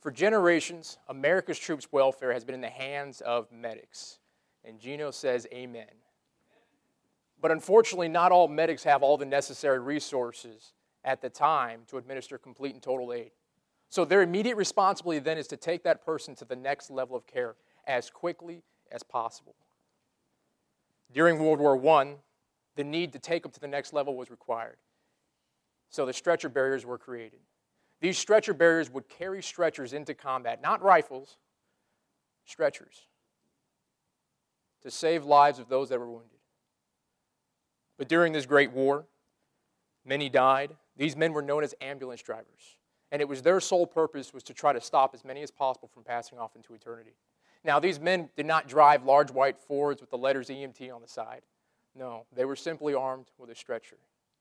For generations, America's troops' welfare has been in the hands of medics. And Gino says amen. But unfortunately, not all medics have all the necessary resources at the time to administer complete and total aid. So their immediate responsibility then is to take that person to the next level of care as quickly as possible. During World War I, the need to take them to the next level was required. So the stretcher barriers were created. These stretcher barriers would carry stretchers into combat, not rifles, stretchers, to save lives of those that were wounded. But during this great war, many died. These men were known as ambulance drivers, and it was their sole purpose was to try to stop as many as possible from passing off into eternity. Now, these men did not drive large white Fords with the letters EMT on the side. No, they were simply armed with a stretcher.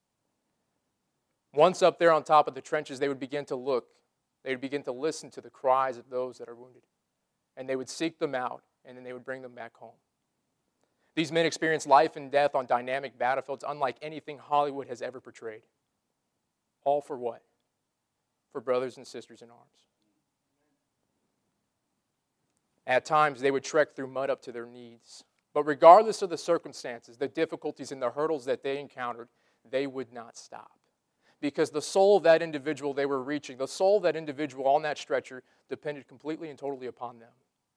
Once up there on top of the trenches, they would begin to look. They would begin to listen to the cries of those that are wounded, and they would seek them out, and then they would bring them back home. These men experienced life and death on dynamic battlefields unlike anything Hollywood has ever portrayed. All for what? For brothers and sisters in arms. At times, they would trek through mud up to their knees. But regardless of the circumstances, the difficulties and the hurdles that they encountered, they would not stop. Because the soul of that individual they were reaching, the soul of that individual on that stretcher, depended completely and totally upon them.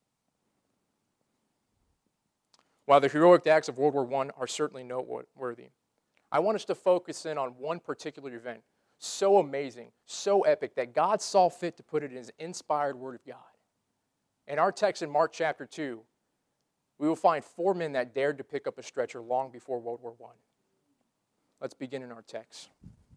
While the heroic acts of World War I are certainly noteworthy, I want us to focus in on one particular event, so amazing, so epic, that God saw fit to put it in His inspired Word of God. In our text in Mark chapter 2, we will find 4 men that dared to pick up a stretcher long before World War I. Let's begin in our text.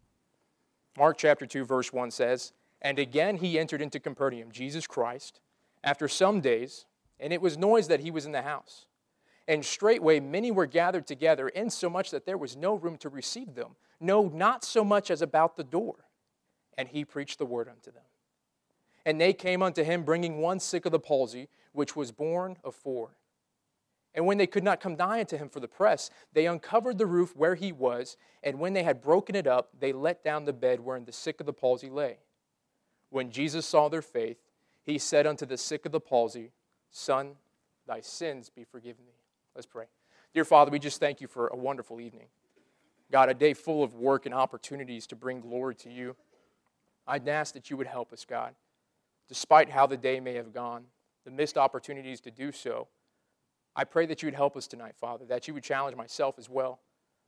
Mark chapter 2, verse 1 says, "And again he entered into Capernaum, Jesus Christ, after some days, and it was noised that he was in the house. And straightway many were gathered together, insomuch that there was no room to receive them, no, not so much as about the door. And he preached the word unto them. And they came unto him, bringing one sick of the palsy, which was borne of 4. And when they could not come nigh unto him for the press, they uncovered the roof where he was, and when they had broken it up, they let down the bed wherein the sick of the palsy lay. When Jesus saw their faith, he said unto the sick of the palsy, Son, thy sins be forgiven thee." Let's pray. Dear Father, we just thank you for a wonderful evening. God, a day full of work and opportunities to bring glory to you. I'd ask that you would help us, God. Despite how the day may have gone, the missed opportunities to do so, I pray that you would help us tonight, Father, that you would challenge myself as well.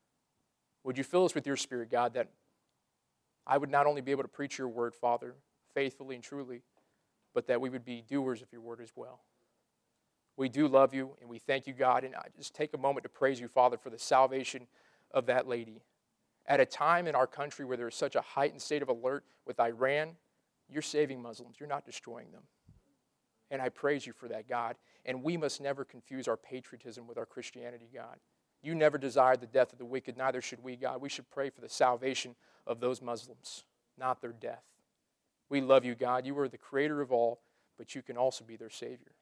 Would you fill us with your Spirit, God, that I would not only be able to preach your word, Father, faithfully and truly, but that we would be doers of your word as well. We do love you, and we thank you, God, and I just take a moment to praise you, Father, for the salvation of that lady. At a time in our country where there is such a heightened state of alert with Iran, you're saving Muslims. You're not destroying them. And I praise you for that, God. And we must never confuse our patriotism with our Christianity, God. You never desired the death of the wicked, neither should we, God. We should pray for the salvation of those Muslims, not their death. We love you, God. You are the creator of all, but you can also be their Savior.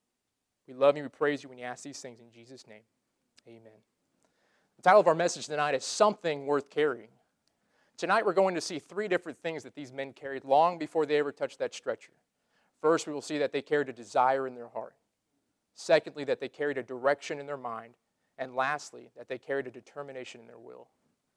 We love you, we praise you when you ask these things in Jesus' name. Amen. The title of our message tonight is Something Worth Carrying. Tonight we're going to see 3 different things that these men carried long before they ever touched that stretcher. First, we will see that they carried a desire in their heart. Secondly, that they carried a direction in their mind. And lastly, that they carried a determination in their will.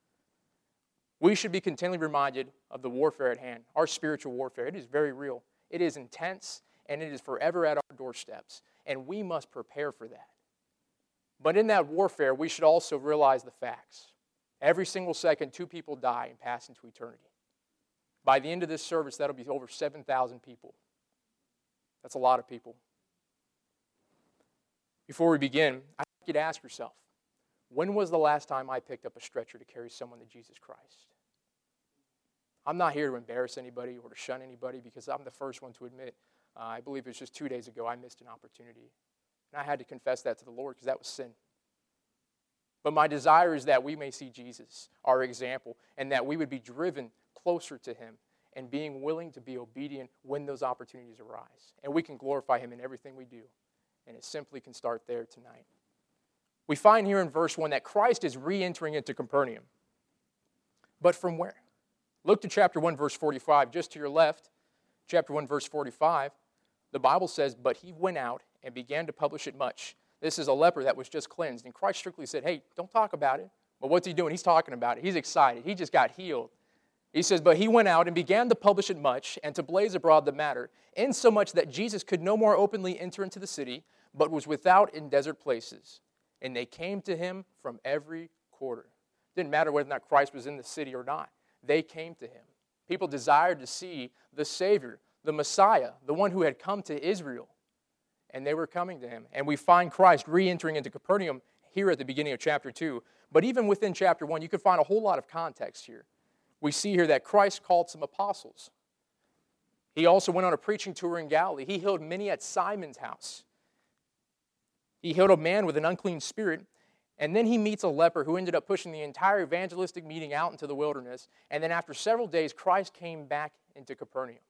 We should be continually reminded of the warfare at hand, our spiritual warfare. It is very real. It is intense, and it is forever at our doorsteps. And we must prepare for that. But in that warfare, we should also realize the facts. Every single second, 2 people die and pass into eternity. By the end of this service, that'll be over 7,000 people. That's a lot of people. Before we begin, I'd like you to ask yourself, when was the last time I picked up a stretcher to carry someone to Jesus Christ? I'm not here to embarrass anybody or to shun anybody because I'm the first one to admit, I believe it was just 2 days ago I missed an opportunity. And I had to confess that to the Lord because that was sin. But my desire is that we may see Jesus, our example, and that we would be driven closer to him and being willing to be obedient when those opportunities arise. And we can glorify him in everything we do. And it simply can start there tonight. We find here in verse 1 that Christ is re-entering into Capernaum. But from where? Look to chapter 1, verse 45, just to your left. Chapter 1, verse 45, the Bible says, "But he went out and began to publish it much." This is a leper that was just cleansed. And Christ strictly said, hey, don't talk about it. But what's he doing? He's talking about it. He's excited. He just got healed. He says, "But he went out and began to publish it much and to blaze abroad the matter, insomuch that Jesus could no more openly enter into the city, but was without in desert places. And they came to him from every quarter." Didn't matter whether or not Christ was in the city or not. They came to him. People desired to see the Savior, the Messiah, the one who had come to Israel. And they were coming to him. And we find Christ re-entering into Capernaum here at the beginning of chapter 2. But even within chapter 1, you can find a whole lot of context here. We see here that Christ called some apostles. He also went on a preaching tour in Galilee. He healed many at Simon's house. He healed a man with an unclean spirit. And then he meets a leper who ended up pushing the entire evangelistic meeting out into the wilderness. And then after several days, Christ came back into Capernaum.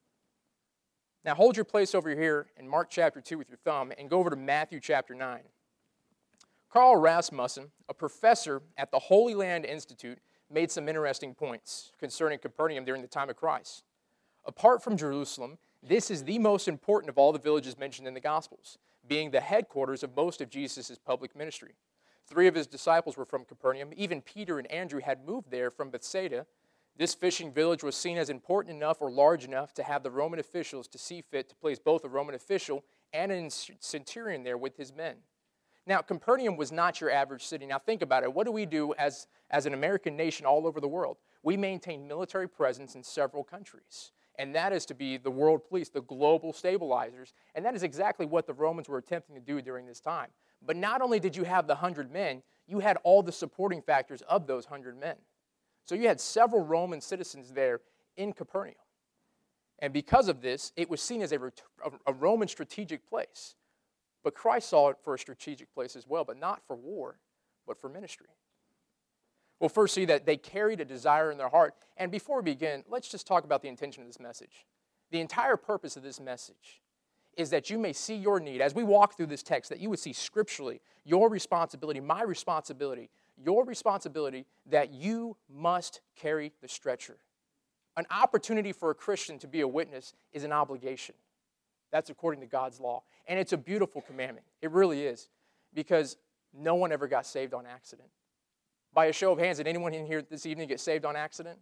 Now hold your place over here in Mark chapter 2 with your thumb and go over to Matthew chapter 9. Carl Rasmussen, a professor at the Holy Land Institute, made some interesting points concerning Capernaum during the time of Christ. Apart from Jerusalem, this is the most important of all the villages mentioned in the Gospels, being the headquarters of most of Jesus' public ministry. 3 of his disciples were from Capernaum. Even Peter and Andrew had moved there from Bethsaida. This fishing village was seen as important enough or large enough to have the Roman officials to see fit to place both a Roman official and a centurion there with his men. Now, Capernaum was not your average city. Now, think about it. What do we do as an American nation all over the world? We maintain military presence in several countries, and that is to be the world police, the global stabilizers, and that is exactly what the Romans were attempting to do during this time. But not only did you have the 100 men, you had all the supporting factors of those 100 men. So you had several Roman citizens there in Capernaum. And because of this, it was seen as a Roman strategic place. But Christ saw it for a strategic place as well, but not for war, but for ministry. We'll first see that they carried a desire in their heart. And before we begin, let's just talk about the intention of this message. The entire purpose of this message is that you may see your need. As we walk through this text, that you would see scripturally your responsibility, my responsibility, your responsibility that you must carry the stretcher. An opportunity for a Christian to be a witness is an obligation. That's according to God's law. And it's a beautiful commandment. It really is. Because no one ever got saved on accident. By a show of hands, did anyone in here this evening get saved on accident?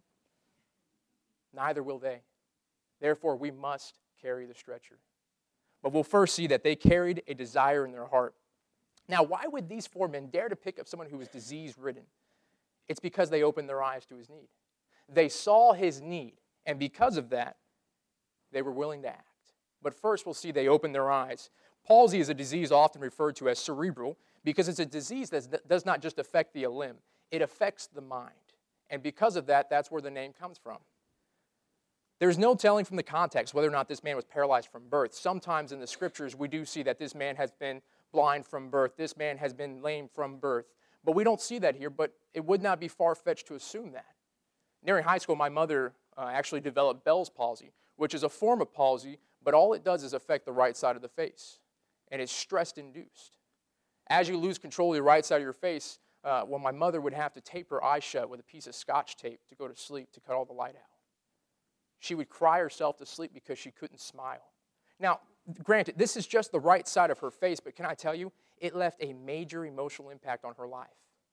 Neither will they. Therefore, we must carry the stretcher. But we'll first see that they carried a desire in their heart. Now, why would these 4 men dare to pick up someone who was disease-ridden? It's because they opened their eyes to his need. They saw his need, and because of that, they were willing to act. But first, we'll see they opened their eyes. Palsy is a disease often referred to as cerebral because it's a disease that does not just affect the limb, it affects the mind. And because of that, that's where the name comes from. There's no telling from the context whether or not this man was paralyzed from birth. Sometimes in the scriptures, we do see that this man has been blind from birth. This man has been lame from birth. But we don't see that here, but it would not be far-fetched to assume that. Nearing high school, my mother actually developed Bell's palsy, which is a form of palsy, but all it does is affect the right side of the face, and it's stress-induced. As you lose control of the right side of your face, my mother would have to tape her eyes shut with a piece of Scotch tape to go to sleep to cut all the light out. She would cry herself to sleep because she couldn't smile. Now, granted, this is just the right side of her face, but can I tell you, it left a major emotional impact on her life.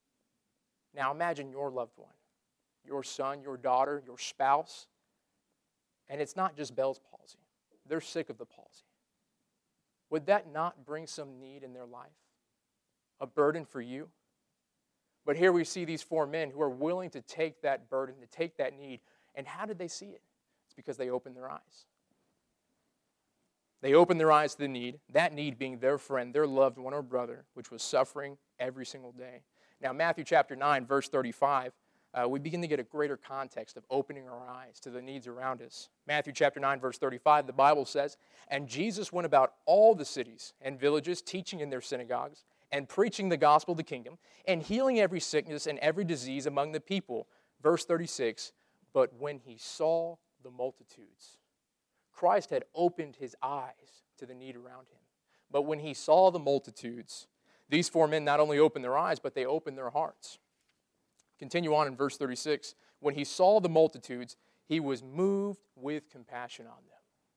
Now imagine your loved one, your son, your daughter, your spouse, and it's not just Bell's palsy. They're sick of the palsy. Would that not bring some need in their life? A burden for you? But here we see these 4 men who are willing to take that burden, to take that need. And how did they see it? It's because they opened their eyes. They opened their eyes to the need, that need being their friend, their loved one or brother, which was suffering every single day. Now, Matthew chapter 9, verse 35, we begin to get a greater context of opening our eyes to the needs around us. Matthew chapter 9, verse 35, the Bible says, "And Jesus went about all the cities and villages, teaching in their synagogues, and preaching the gospel of the kingdom, and healing every sickness and every disease among the people." Verse 36, "But when he saw the multitudes," Christ had opened his eyes to the need around him. But when he saw the multitudes, these 4 men not only opened their eyes, but they opened their hearts. Continue on in verse 36. "When he saw the multitudes, he was moved with compassion on them."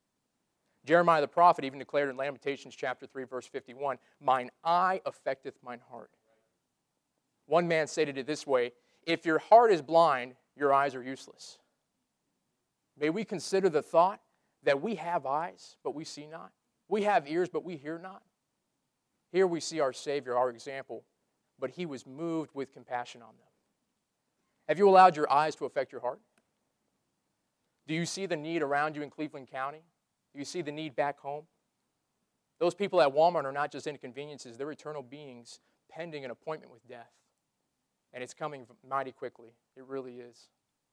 Jeremiah the prophet even declared in Lamentations chapter 3, verse 51, "Mine eye affecteth mine heart." One man stated it this way, "If your heart is blind, your eyes are useless." May we consider the thought that we have eyes, but we see not. We have ears, but we hear not. Here we see our Savior, our example, but he was moved with compassion on them. Have you allowed your eyes to affect your heart? Do you see the need around you in Cleveland County? Do you see the need back home? Those people at Walmart are not just inconveniences, they're eternal beings pending an appointment with death. And it's coming mighty quickly. It really is.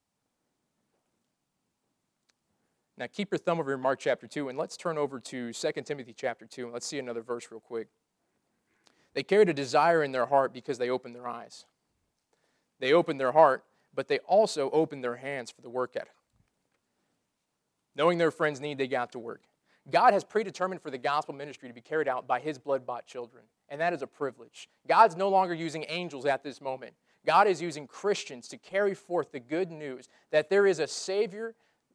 Now keep your thumb over in Mark chapter 2, and let's turn over to 2 Timothy chapter 2, and let's see another verse real quick. They carried a desire in their heart because they opened their eyes. They opened their heart, but they also opened their hands for the work ethic. Knowing their friends' need, they got to work. God has predetermined for the gospel ministry to be carried out by his blood-bought children, and that is a privilege. God's no longer using angels at this moment. God is using Christians to carry forth the good news that there is a Savior,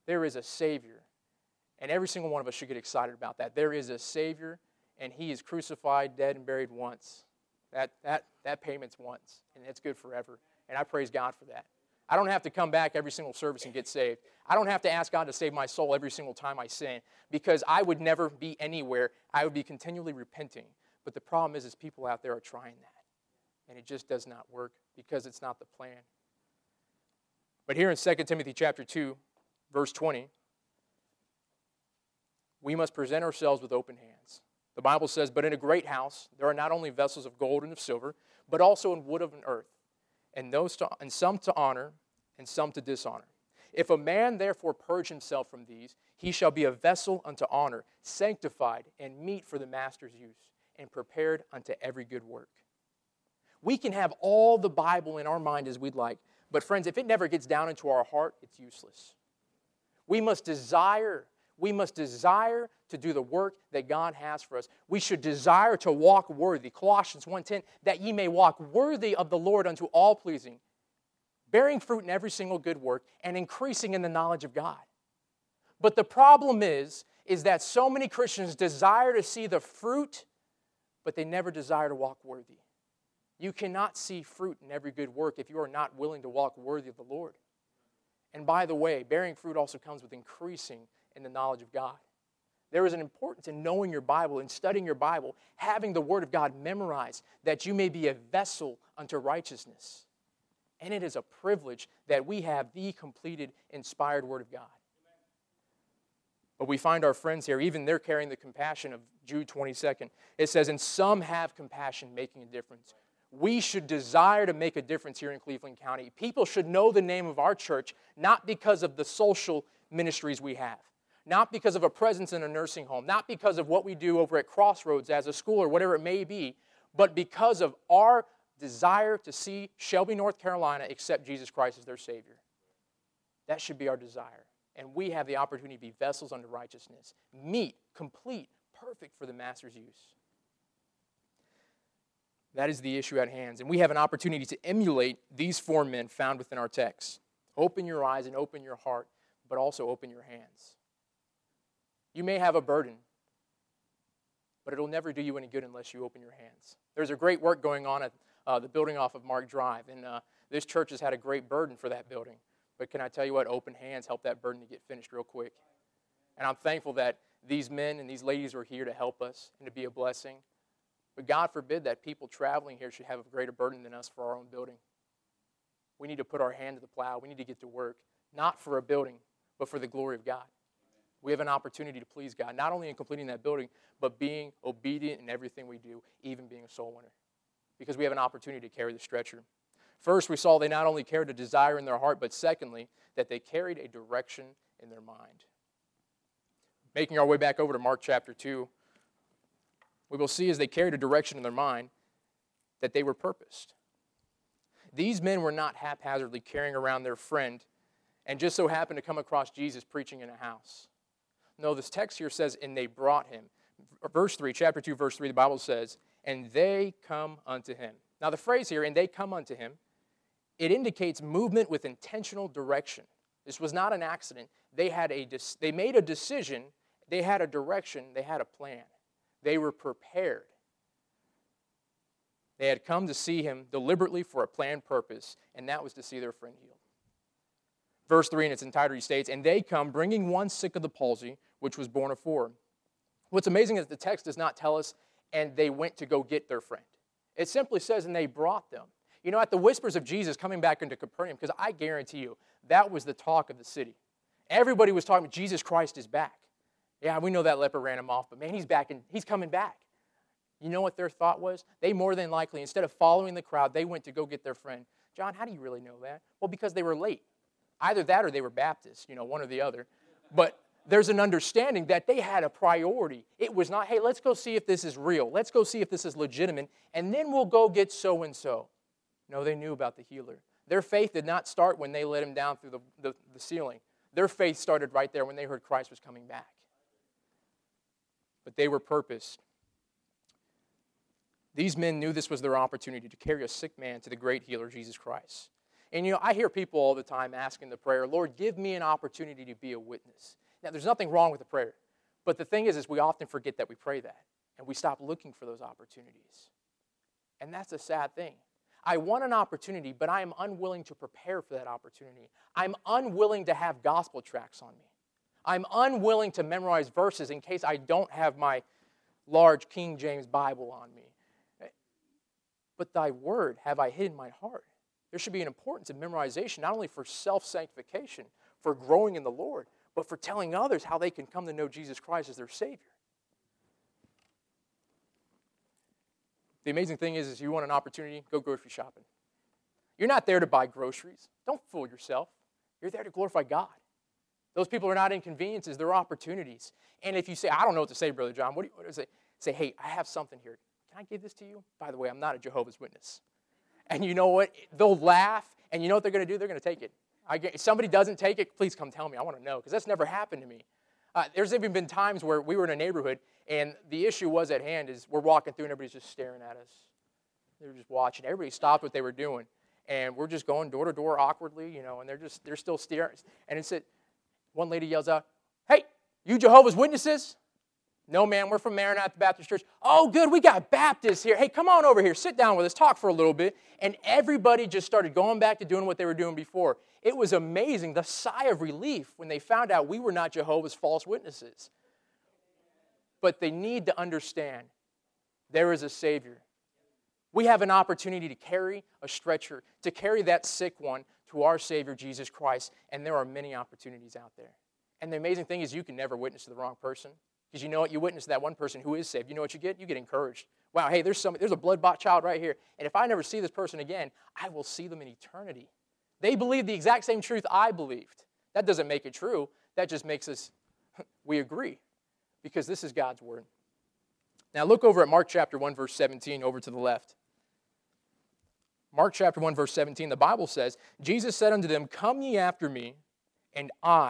and every single one of us should get excited about that. There is a Savior, and he is crucified, dead, and buried once. That payment's once, and it's good forever, and I praise God for that. I don't have to come back every single service and get saved. I don't have to ask God to save my soul every single time I sin, because I would never be anywhere. I would be continually repenting. But the problem is people out there are trying that, and it just does not work because it's not the plan. But here in 2 Timothy chapter 2, verse 20, we must present ourselves with open hands. The Bible says, "But in a great house there are not only vessels of gold and of silver, but also in wood of an earth, and some to honor, and some to dishonor. If a man therefore purge himself from these, he shall be a vessel unto honor, sanctified and meet for the master's use, and prepared unto every good work." We can have all the Bible in our mind as we'd like, but friends, if it never gets down into our heart, it's useless. We must desire to do the work that God has for us. We should desire to walk worthy. Colossians 1:10, "That ye may walk worthy of the Lord unto all pleasing, bearing fruit in every single good work, and increasing in the knowledge of God." But the problem is that so many Christians desire to see the fruit, but they never desire to walk worthy. You cannot see fruit in every good work if you are not willing to walk worthy of the Lord. And by the way, bearing fruit also comes with increasing in the knowledge of God. There is an importance in knowing your Bible and studying your Bible, having the Word of God memorized, that you may be a vessel unto righteousness. And it is a privilege that we have the completed, inspired Word of God. But we find our friends here, even they're carrying the compassion of Jude 22nd. It says, "And some have compassion, making a difference." We should desire to make a difference here in Cleveland County. People should know the name of our church, not because of the social ministries we have, not because of a presence in a nursing home, not because of what we do over at Crossroads as a school or whatever it may be, but because of our desire to see Shelby, North Carolina accept Jesus Christ as their Savior. That should be our desire. And we have the opportunity to be vessels unto righteousness, meet, complete, perfect for the Master's use. That is the issue at hand. And we have an opportunity to emulate these four men found within our text. Open your eyes and open your heart, but also open your hands. You may have a burden, but it'll never do you any good unless you open your hands. There's a great work going on at the building off of Mark Drive, and this church has had a great burden for that building. But can I tell you what? Open hands help that burden to get finished real quick. And I'm thankful that these men and these ladies are here to help us and to be a blessing. But God forbid that people traveling here should have a greater burden than us for our own building. We need to put our hand to the plow. We need to get to work, not for a building, but for the glory of God. We have an opportunity to please God, not only in completing that building, but being obedient in everything we do, even being a soul winner. Because we have an opportunity to carry the stretcher. First, we saw they not only carried a desire in their heart, but secondly, that they carried a direction in their mind. Making our way back over to Mark chapter 2, we will see as they carried a direction in their mind that they were purposed. These men were not haphazardly carrying around their friend and just so happened to come across Jesus preaching in a house. No, this text here says, "And they brought him." Verse 3, chapter 2, verse 3, the Bible says, "And they come unto him." Now the phrase here, "and they come unto him," it indicates movement with intentional direction. This was not an accident. They made a decision, They had a direction. They had a plan. They were prepared. They had come to see him deliberately for a planned purpose, and that was to see their friend healed. Verse 3 in its entirety states, and they come bringing one sick of the palsy, which was born afore. What's amazing is the text does not tell us, and they went to go get their friend. It simply says, and they brought them. You know, at the whispers of Jesus coming back into Capernaum, because I guarantee you, that was the talk of the city. Everybody was talking, Jesus Christ is back. Yeah, we know that leper ran him off, but man, he's back and he's coming back. You know what their thought was? They more than likely, instead of following the crowd, they went to go get their friend. John, how do you really know that? Well, because they were late. Either that or they were Baptists, one or the other. But there's an understanding that they had a priority. It was not, hey, let's go see if this is real. Let's go see if this is legitimate, and then we'll go get so-and-so. No, they knew about the healer. Their faith did not start when they let him down through the ceiling. Their faith started right there when they heard Christ was coming back. But they were purposed. These men knew this was their opportunity to carry a sick man to the great healer, Jesus Christ. And I hear people all the time asking the prayer, Lord, give me an opportunity to be a witness. Now, there's nothing wrong with the prayer. But the thing is we often forget that we pray that. And we stop looking for those opportunities. And that's a sad thing. I want an opportunity, but I am unwilling to prepare for that opportunity. I'm unwilling to have gospel tracts on me. I'm unwilling to memorize verses in case I don't have my large King James Bible on me. But thy word have I hid in my heart. There should be an importance in memorization, not only for self-sanctification, for growing in the Lord, but for telling others how they can come to know Jesus Christ as their Savior. The amazing thing is you want an opportunity, go grocery shopping. You're not there to buy groceries. Don't fool yourself. You're there to glorify God. Those people are not inconveniences, they're opportunities. And if you say, I don't know what to say, Brother John, what do you say? Say, hey, I have something here. Can I give this to you? By the way, I'm not a Jehovah's Witness. And you know what? They'll laugh, and you know what they're going to do? They're going to take it. If somebody doesn't take it, please come tell me. I want to know, because that's never happened to me. There's even been times where we were in a neighborhood, and the issue was at hand is we're walking through, and everybody's just staring at us. They were just watching. Everybody stopped what they were doing, and we're just going door to door awkwardly, and they're still staring. And it said, one lady yells out, hey, you Jehovah's Witnesses? No, ma'am, we're from Maranatha Baptist Church. Oh, good, we got Baptists here. Hey, come on over here. Sit down with us. Talk for a little bit. And everybody just started going back to doing what they were doing before. It was amazing, the sigh of relief when they found out we were not Jehovah's false witnesses. But they need to understand there is a Savior. We have an opportunity to carry a stretcher, to carry that sick one to our Savior, Jesus Christ. And there are many opportunities out there. And the amazing thing is you can never witness to the wrong person. Because you know what? You witness to that one person who is saved. You know what you get? You get encouraged. Wow, hey, there's a blood-bought child right here. And if I never see this person again, I will see them in eternity. They believe the exact same truth I believed. That doesn't make it true. That just makes us, we agree. Because this is God's word. Now look over at Mark chapter 1, verse 17, over to the left. Mark chapter 1, verse 17, the Bible says, Jesus said unto them, come ye after me, and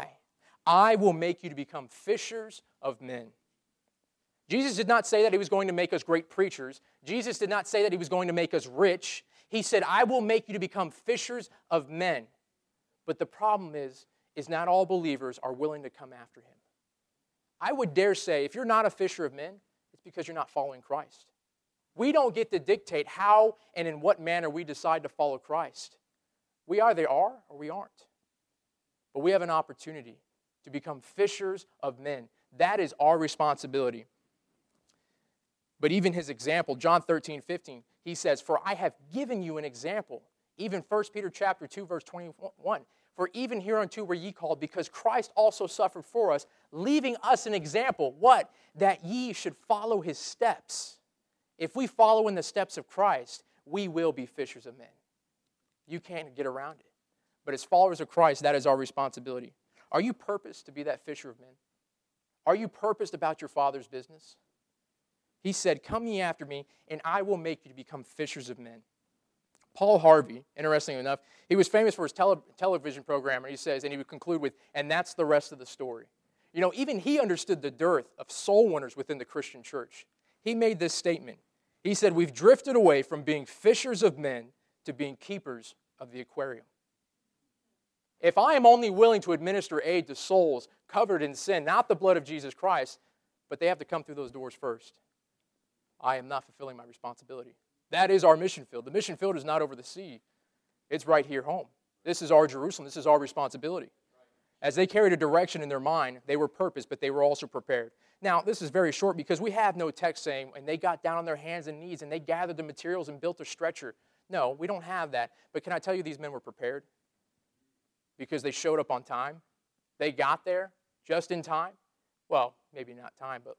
I will make you to become fishers of men. Jesus did not say that he was going to make us great preachers. Jesus did not say that he was going to make us rich. He said, I will make you to become fishers of men. But the problem is not all believers are willing to come after him. I would dare say, if you're not a fisher of men, it's because you're not following Christ. We don't get to dictate how and in what manner we decide to follow Christ. We either are or we aren't. But we have an opportunity to become fishers of men. That is our responsibility. But even his example, John 13:15, he says, for I have given you an example. Even 1 Peter chapter 2, verse 21. For even hereunto were ye called, because Christ also suffered for us, leaving us an example. What? That ye should follow his steps. If we follow in the steps of Christ, we will be fishers of men. You can't get around it. But as followers of Christ, that is our responsibility. Are you purposed to be that fisher of men? Are you purposed about your Father's business? He said, come ye after me, and I will make you to become fishers of men. Paul Harvey, interestingly enough, he was famous for his television program, and he says, and he would conclude with, and that's the rest of the story. Even he understood the dearth of soul winners within the Christian church. He made this statement. He said, we've drifted away from being fishers of men to being keepers of the aquarium. If I am only willing to administer aid to souls covered in sin, not the blood of Jesus Christ, but they have to come through those doors first, I am not fulfilling my responsibility. That is our mission field. The mission field is not over the sea. It's right here home. This is our Jerusalem. This is our responsibility. As they carried a direction in their mind, they were purposed, but they were also prepared. Now, this is very short because we have no text saying, and they got down on their hands and knees and they gathered the materials and built a stretcher. No, we don't have that. But can I tell you these men were prepared? Because they showed up on time. They got there just in time. Well, maybe not time, but,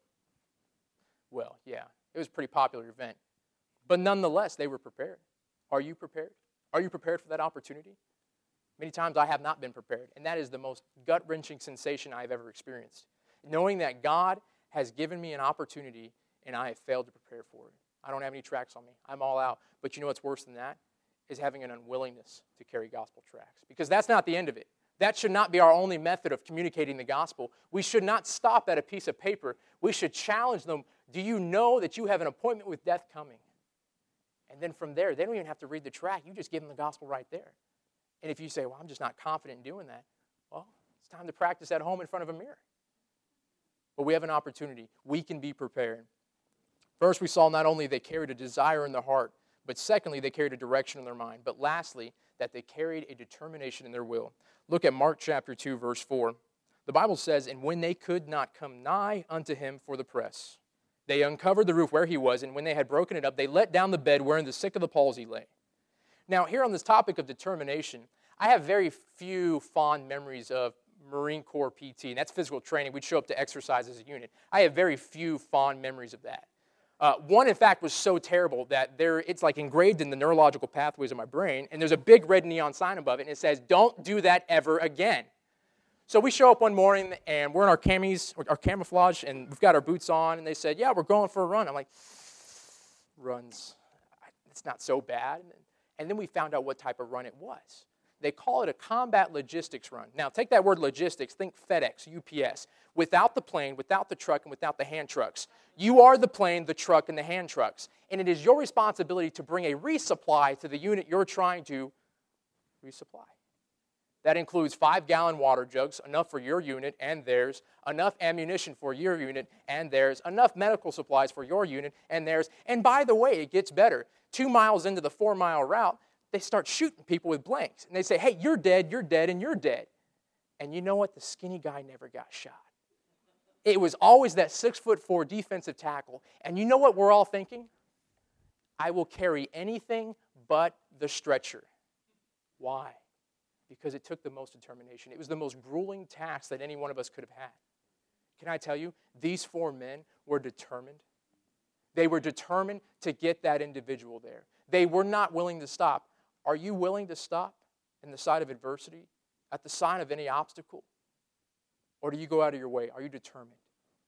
well, yeah. It was a pretty popular event. But nonetheless, they were prepared. Are you prepared? Are you prepared for that opportunity? Many times I have not been prepared, and that is the most gut-wrenching sensation I have ever experienced. Knowing that God has given me an opportunity, and I have failed to prepare for it. I don't have any tracts on me. I'm all out. But you know what's worse than that? Is having an unwillingness to carry gospel tracts. Because that's not the end of it. That should not be our only method of communicating the gospel. We should not stop at a piece of paper. We should challenge them. Do you know that you have an appointment with death coming? And then from there, they don't even have to read the tract. You just give them the gospel right there. And if you say, well, I'm just not confident in doing that, well, it's time to practice at home in front of a mirror. But we have an opportunity. We can be prepared. First, we saw not only they carried a desire in their heart, but secondly, they carried a direction in their mind. But lastly, that they carried a determination in their will. Look at Mark chapter 2, verse 4. The Bible says, and when they could not come nigh unto him for the press, they uncovered the roof where he was, and when they had broken it up, they let down the bed wherein the sick of the palsy lay. Now, here on this topic of determination, I have very few fond memories of Marine Corps PT, and that's physical training. We'd show up to exercise as a unit. I have very few fond memories of that. One, in fact, was so terrible that it's like engraved in the neurological pathways of my brain, and there's a big red neon sign above it, and it says, don't do that ever again. So we show up one morning, and we're in our camis, our camouflage, and we've got our boots on, and they said, yeah, we're going for a run. I'm like, runs, it's not so bad. And then we found out what type of run it was. They call it a combat logistics run. Now, take that word logistics, think FedEx, UPS. Without the plane, without the truck, and without the hand trucks. You are the plane, the truck, and the hand trucks. And it is your responsibility to bring a resupply to the unit you're trying to resupply. That includes 5-gallon water jugs, enough for your unit and theirs, enough ammunition for your unit and theirs, enough medical supplies for your unit and theirs. And by the way, it gets better. 2 miles into the 4-mile route, they start shooting people with blanks. And they say, hey, you're dead, and you're dead. And you know what? The skinny guy never got shot. It was always that 6'4" defensive tackle. And you know what we're all thinking? I will carry anything but the stretcher. Why? Because it took the most determination. It was the most grueling task that any one of us could have had. Can I tell you, these 4 men were determined. They were determined to get that individual there. They were not willing to stop. Are you willing to stop in the sight of adversity, at the sign of any obstacle? Or do you go out of your way? Are you determined?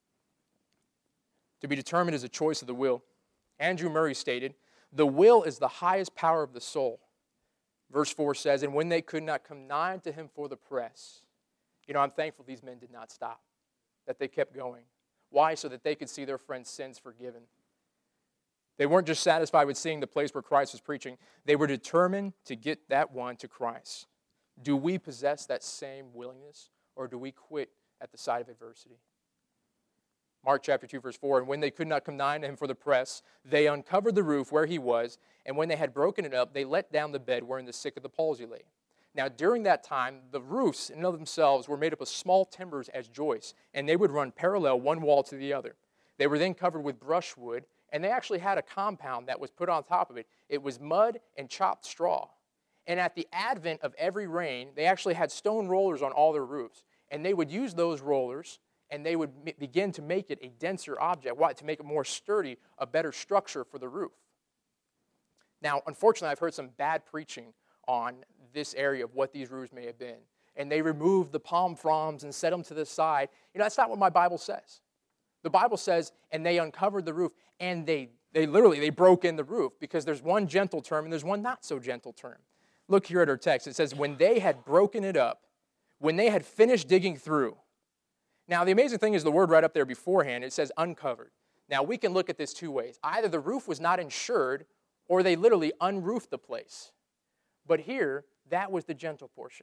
To be determined is a choice of the will. Andrew Murray stated, the will is the highest power of the soul. Verse 4 says, and when they could not come nigh unto him for the press. You know, I'm thankful these men did not stop, that they kept going. Why? So that they could see their friends' sins forgiven. They weren't just satisfied with seeing the place where Christ was preaching. They were determined to get that one to Christ. Do we possess that same willingness, or do we quit at the sight of adversity? Mark chapter 2, verse 4, and when they could not come nigh to him for the press, they uncovered the roof where he was, and when they had broken it up, they let down the bed wherein the sick of the palsy lay. Now, during that time, the roofs in and of themselves were made up of small timbers as joists, and they would run parallel one wall to the other. They were then covered with brushwood, and they actually had a compound that was put on top of it. It was mud and chopped straw. And at the advent of every rain, they actually had stone rollers on all their roofs. And they would use those rollers, and they would begin to make it a denser object. Why? To make it more sturdy, a better structure for the roof. Now, unfortunately, I've heard some bad preaching on this area of what these roofs may have been. And they removed the palm fronds and set them to the side. You know, that's not what my Bible says. The Bible says, and they uncovered the roof, and they literally broke in the roof, because there's one gentle term and there's one not so gentle term. Look here at our text. It says, when they had broken it up, when they had finished digging through. Now, the amazing thing is the word right up there beforehand, it says uncovered. Now, we can look at this 2 ways. Either the roof was not insured, or they literally unroofed the place. But here, that was the gentle portion.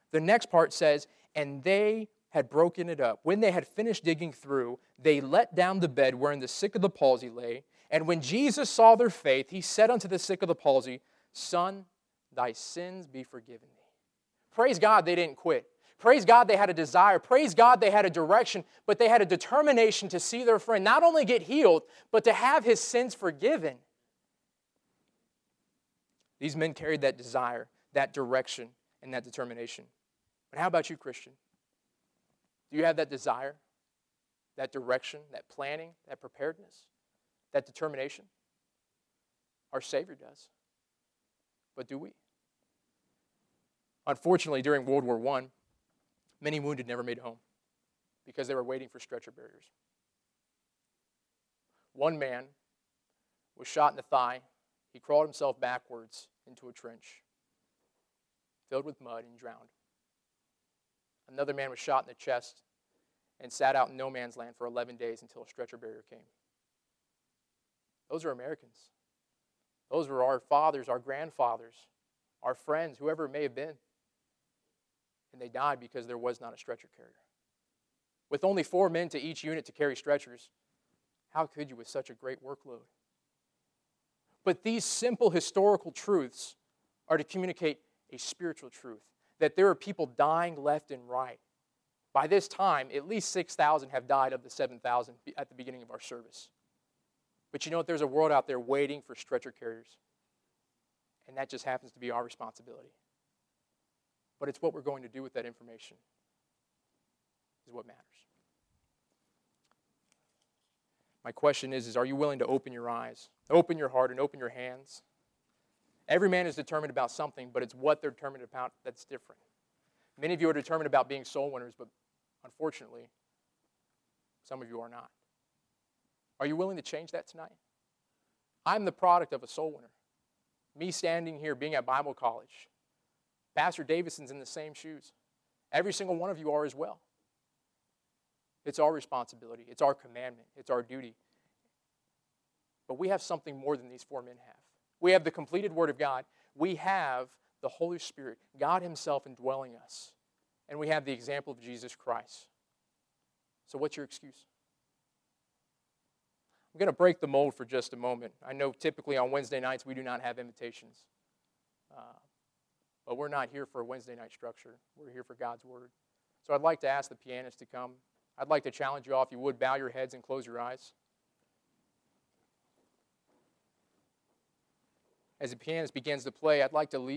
The next part says, and they had broken it up. When they had finished digging through, they let down the bed wherein the sick of the palsy lay. And when Jesus saw their faith, he said unto the sick of the palsy, Son, thy sins be forgiven thee. Praise God they didn't quit. Praise God they had a desire. Praise God they had a direction, but they had a determination to see their friend not only get healed, but to have his sins forgiven. These men carried that desire, that direction, and that determination. But how about you, Christian? Do you have that desire, that direction, that planning, that preparedness, that determination? Our Savior does. But do we? Unfortunately, during World War I, many wounded never made home because they were waiting for stretcher bearers. One man was shot in the thigh. He crawled himself backwards into a trench filled with mud and drowned. Another man was shot in the chest and sat out in no man's land for 11 days until a stretcher bearer came. Those are Americans. Those were our fathers, our grandfathers, our friends, whoever it may have been. And they died because there was not a stretcher carrier. With only 4 men to each unit to carry stretchers, how could you with such a great workload? But these simple historical truths are to communicate a spiritual truth, that there are people dying left and right. By this time, at least 6,000 have died of the 7,000 at the beginning of our service. But you know what? There's a world out there waiting for stretcher carriers. And that just happens to be our responsibility. But it's what we're going to do with that information is what matters. My question is are you willing to open your eyes, open your heart, and open your hands? Every man is determined about something, but it's what they're determined about that's different. Many of you are determined about being soul winners, but unfortunately, some of you are not. Are you willing to change that tonight? I'm the product of a soul winner. Me standing here, being at Bible college. Pastor Davidson's in the same shoes. Every single one of you are as well. It's our responsibility. It's our commandment. It's our duty. But we have something more than these 4 men have. We have the completed Word of God. We have the Holy Spirit, God Himself indwelling us. And we have the example of Jesus Christ. So what's your excuse? I'm going to break the mold for just a moment. I know typically on Wednesday nights we do not have invitations. But we're not here for a Wednesday night structure. We're here for God's Word. So I'd like to ask the pianist to come. I'd like to challenge you all, if you would, bow your heads and close your eyes. As the pianist begins to play, I'd like to leave